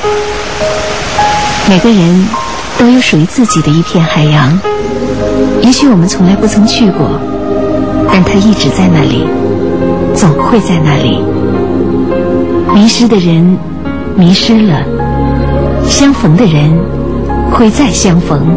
每个人都有属于自己的一片海洋，也许我们从来不曾去过，但它一直在那里，总会在那里。迷失的人迷失了，相逢的人会再相逢。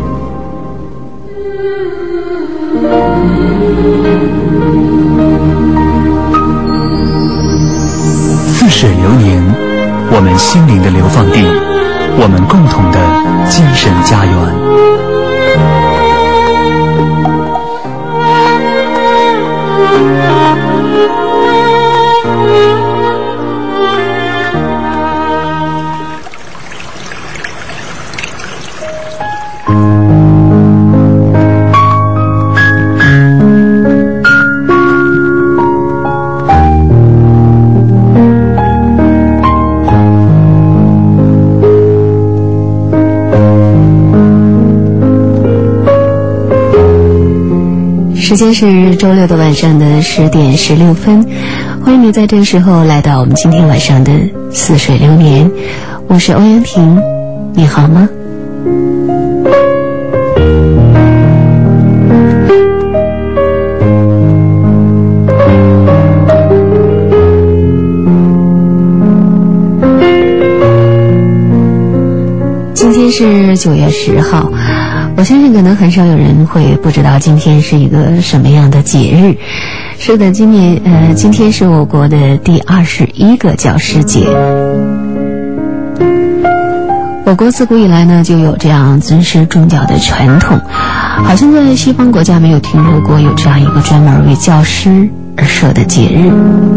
似水流年，我们心灵的流放地，我们共同的精神家园。 时间是周六的晚上的10点16分，欢迎你在这个时候来到我们今天晚上的似水流年，我是欧阳婷，你好吗？今天是9月10号，我相信可能很少有人会不知道今天是一个什么样的节日。是的，今天是我国的第21个教师节。我国自古以来呢就有这样尊师重教的传统，好像在西方国家没有听说过有这样一个专门为教师而设的节日。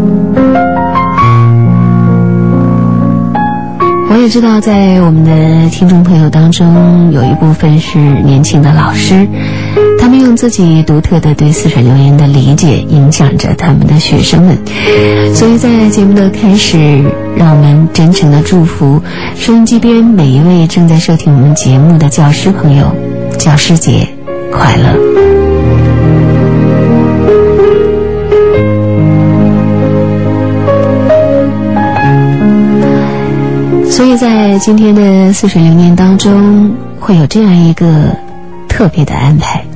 我也知道在我们的听众朋友当中有一部分是年轻的老师，他们用自己独特的对似水流年的理解影响着他们的学生们。所以在节目的开始，让我们真诚的祝福收音机边每一位正在收听我们节目的教师朋友，教师节快乐。所以在今天的似水流年当中，会有这样一个特别的安排。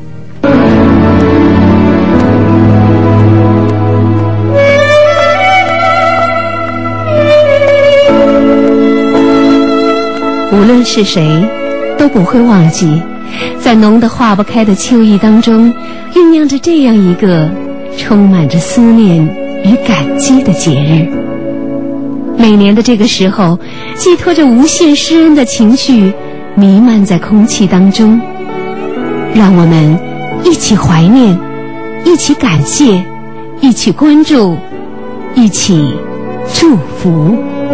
无论是谁，都不会忘记，在浓得化不开的秋意当中，酝酿着这样一个充满着思念与感激的节日。每年的这个时候，寄托着无限施恩的情绪弥漫在空气当中，让我们一起怀念，一起感谢，一起关注，一起祝福。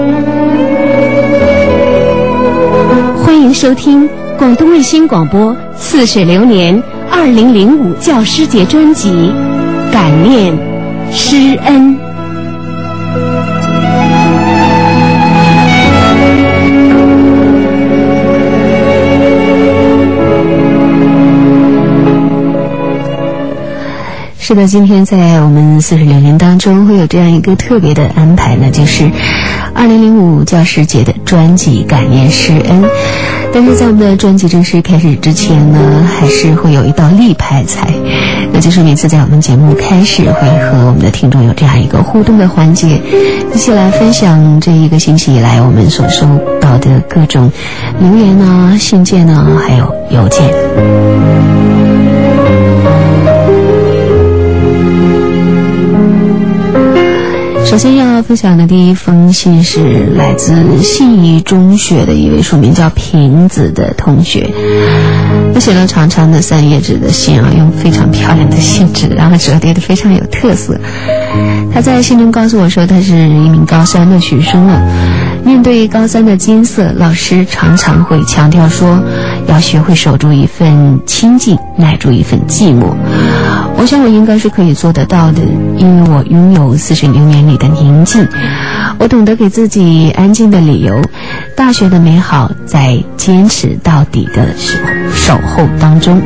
欢迎收听广东卫星广播似水流年2005教师节专辑《感念施恩》。是的，今天在我们似水流年当中会有这样一个特别的安排呢，就是2005教师节的专辑《感念施恩》。但是在我们的专辑正式开始之前呢，还是会有一道立派菜，那就是每次在我们节目开始会和我们的听众有这样一个互动的环节，一起来分享这一个星期以来我们所收到的各种留言啊、信件啊，还有邮件。首先要分享的第一封信是来自信义中学的一位署名叫瓶子的同学，他写了长长的3页纸的信啊，用非常漂亮的信纸，然后折叠的非常有特色。他在信中告诉我说，他是一名高3的学生了。面对高3的金色，老师常常会强调说，要学会守住一份清静，耐住一份寂寞。我想我应该是可以做得到的，因为我拥有似水流年里的宁静，我懂得给自己安静的理由。大学的美好在坚持到底的守候当中。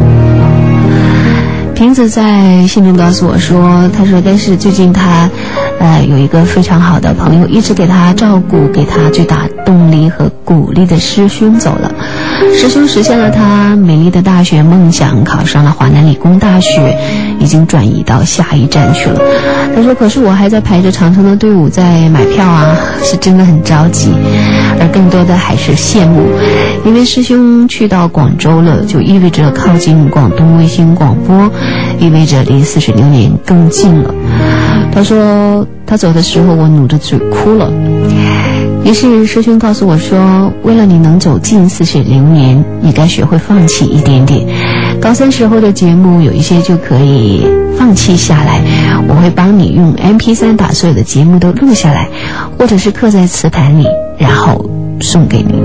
瓶子在信中告诉我说，他说但是最近他有一个非常好的朋友，一直给他照顾，给他最大动力和鼓励的师兄走了。师兄实现了他美丽的大学梦想，考上了华南理工大学，已经转移到下一站去了。他说，可是我还在排着长长的队伍在买票啊，是真的很着急。而更多的还是羡慕，因为师兄去到广州了，就意味着靠近广东卫星广播，意味着离似水流年更近了。他说他走的时候我努着嘴哭了。于是师兄告诉我说，为了你能走进似水流年，你该学会放弃一点点。高3时候的节目有一些就可以放弃下来，我会帮你用 MP3 把所有的节目都录下来，或者是刻在磁盘里，然后送给你。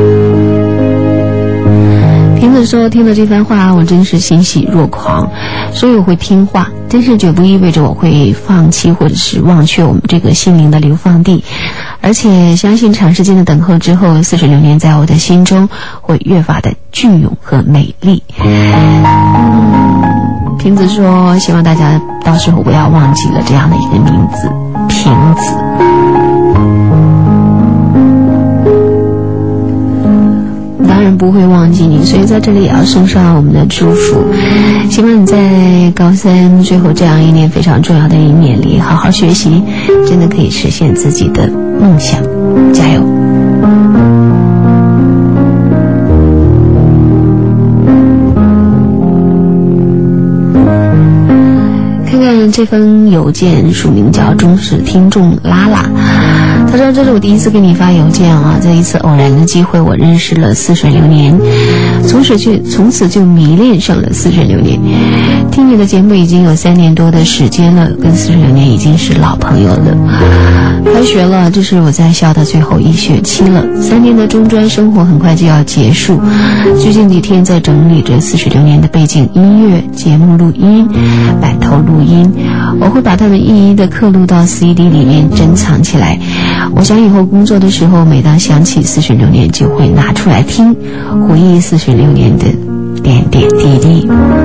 瓶子说，听了这番话我真是欣喜若狂，所以我会听话，但是绝不意味着我会放弃或者是忘却我们这个心灵的流放地，而且相信长时间的等候之后，似水流年在我的心中会越发的隽永和美丽。瓶子说，希望大家到时候不要忘记了这样的一个名字，瓶子。当然不会忘记你，所以在这里也要送上我们的祝福，希望你在高3最后这样一年非常重要的一年里好好学习，真的可以实现自己的梦想，加油。看看这封邮件，署名叫忠实听众拉拉。他说，这是我第一次给你发邮件啊，在一次偶然的机会我认识了似水流年，从此就迷恋上了似水流年。听你的节目已经有3年多的时间了，跟似水流年已经是老朋友了。开学了，这是我在校的最后1学期了，3年的中专生活很快就要结束。最近几天在整理着似水流年的背景音乐、节目录音、版头录音，我会把它们一一的刻录到 CD 里面珍藏起来。我想以后工作的时候，每当想起似水流年就会拿出来听，回忆似水流年的点点滴滴。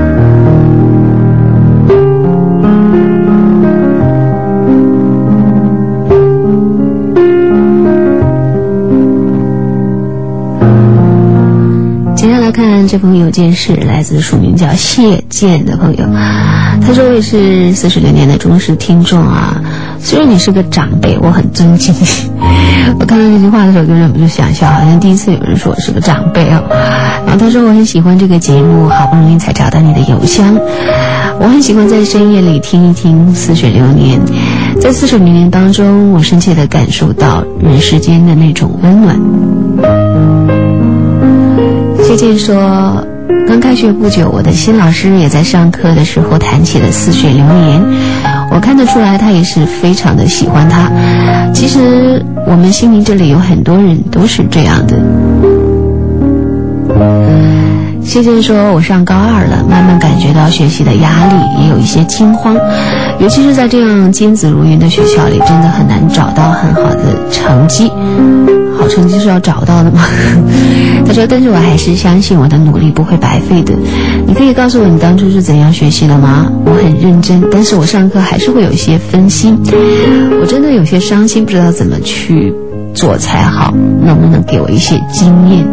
接下来看这封邮件是来自署名叫谢健的朋友，他说，我也是似水流年的忠实听众啊，虽然你是个长辈，我很尊敬你。我看到这句话的时候就忍不住想笑，好像第一次有人说我是个长辈啊。然后他说，我很喜欢这个节目，好不容易才找到你的邮箱。我很喜欢在深夜里听一听似水流年，在似水流年当中，我深切地感受到人世间的那种温暖。谢健说，刚开学不久，我的新老师也在上课的时候谈起了似水流年，我看得出来他也是非常的喜欢他。其实我们心灵这里有很多人都是这样的。谢健说，我上高2了，慢慢感觉到学习的压力，也有一些惊慌，尤其是在这样尖子如云的学校里，真的很难找到很好的成绩。好成绩是要找到的吗？他说，但是我还是相信我的努力不会白费的。你可以告诉我你当初是怎样学习的吗？我很认真，但是我上课还是会有一些分心，我真的有些伤心，不知道怎么去做才好，能不能给我一些经验？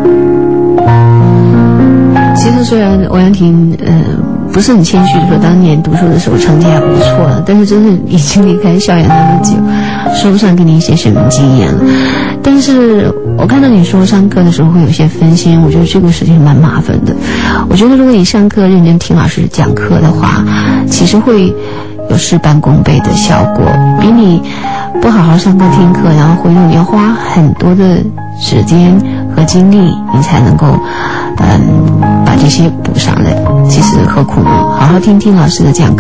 其实虽然欧阳婷不是很谦虚的说当年读书的时候成绩还不错了，但是真是已经离开校园那么久，说不上给你一些什么经验了。但是我看到你说上课的时候会有些分心，我觉得这个事情蛮麻烦的。我觉得如果你上课认真听老师讲课的话，其实会有事半功倍的效果，比你不好好上课听课然后回头你要花很多的时间和精力，你才能够把这些补上来。其实何苦呢？好好听听老师的讲课。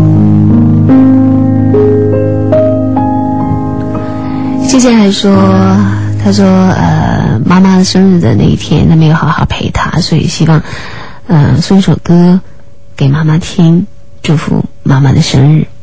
谢谢还说，他说妈妈生日的那一天他没有好好陪她，所以希望送一首歌给妈妈听，祝福妈妈的生日。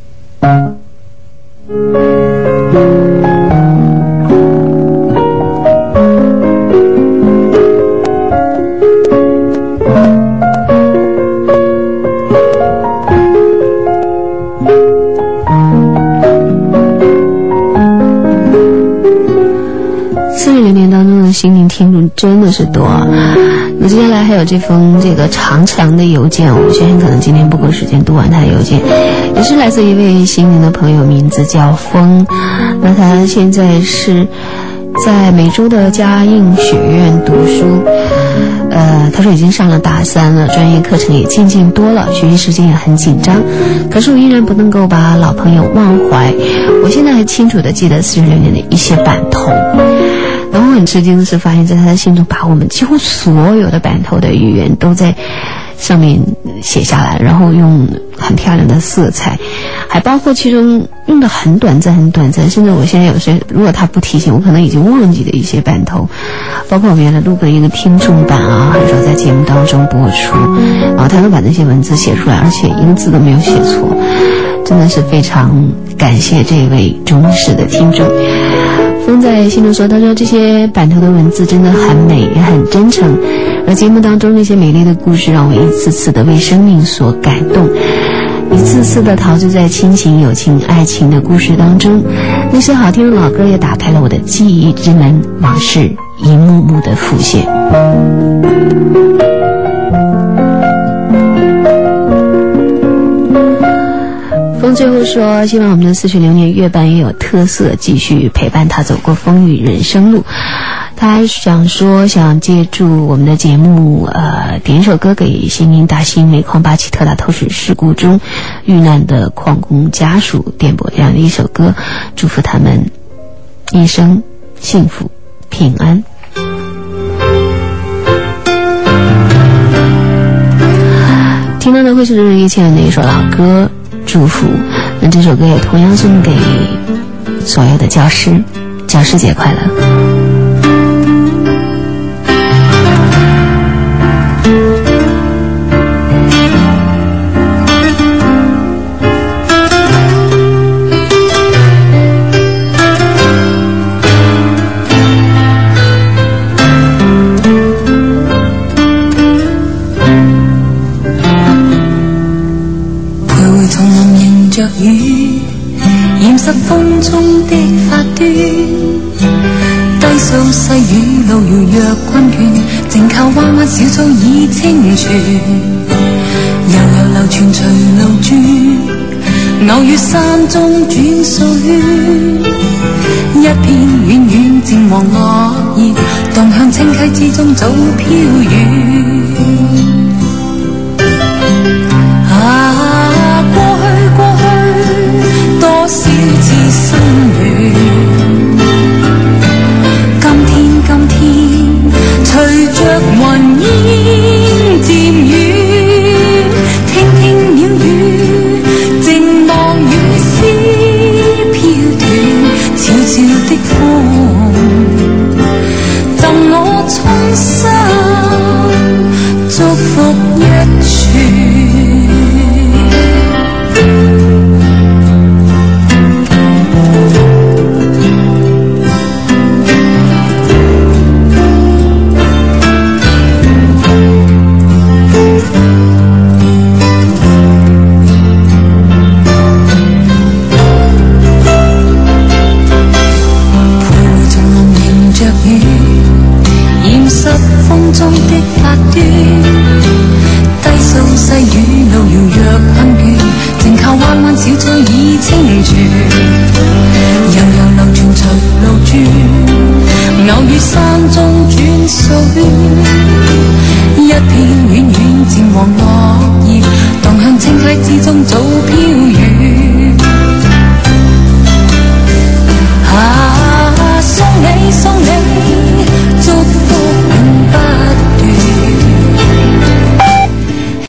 心灵听众真的是多啊。那接下来还有这封长长的邮件，我相信可能今天不够时间读完他的邮件，也是来自一位心灵的朋友，名字叫风。那他现在是在美洲的嘉应学院读书，他说已经上了大3了，专业课程也渐渐多了，学习时间也很紧张，可是我依然不能够把老朋友忘怀。我现在还清楚地记得46年的一些版头。然后我很吃惊的是，发现在他的信中把我们几乎所有的版头的语言都在上面写下来，然后用很漂亮的色彩，还包括其中用的很短暂，甚至我现在有些如果他不提醒我，可能已经忘记的一些版头，包括我们原来录过一个听众版啊，还是说在节目当中播出，然后他都把那些文字写出来，而且一个字都没有写错，真的是非常感谢这位忠实的听众。风在信中说，他说这些版头的文字真的很美，也很真诚，而节目当中那些美丽的故事让我一次次的为生命所感动，一次次的陶醉在亲情、友情、爱情的故事当中。那些好听的老歌也打开了我的记忆之门，往事一幕幕的浮现。风最后说，希望我们的46年月半也有特色，继续陪伴他走过风雨人生路。他还想说，想借助我们的节目点一首歌给新宁大兴煤矿8起特大透水事故中遇难的矿工家属点播这样的一首歌，祝福他们一生幸福平安。听到的会是叶倩文的一首老歌祝福，那这首歌也同样送给所有的教师，教师节快乐。 雨掩飾風中的發端，低訴細雨路遙若困倦，靜靠彎彎小草已清泉，悠悠流傳隨路轉，偶遇山中轉數圈，一片遠遠漸黃落葉，蕩向清溪之中早飄遠。多少次心亂，今天隨着雲煙漸遠，聽聽鳥語，靜望雨絲飄斷，悄悄的風贈我衷心祝福一串。小草已清泉，悠悠流傳隨路轉，偶遇山中轉數圈，一片遠遠漸黃落葉，蕩向清溪之中早飄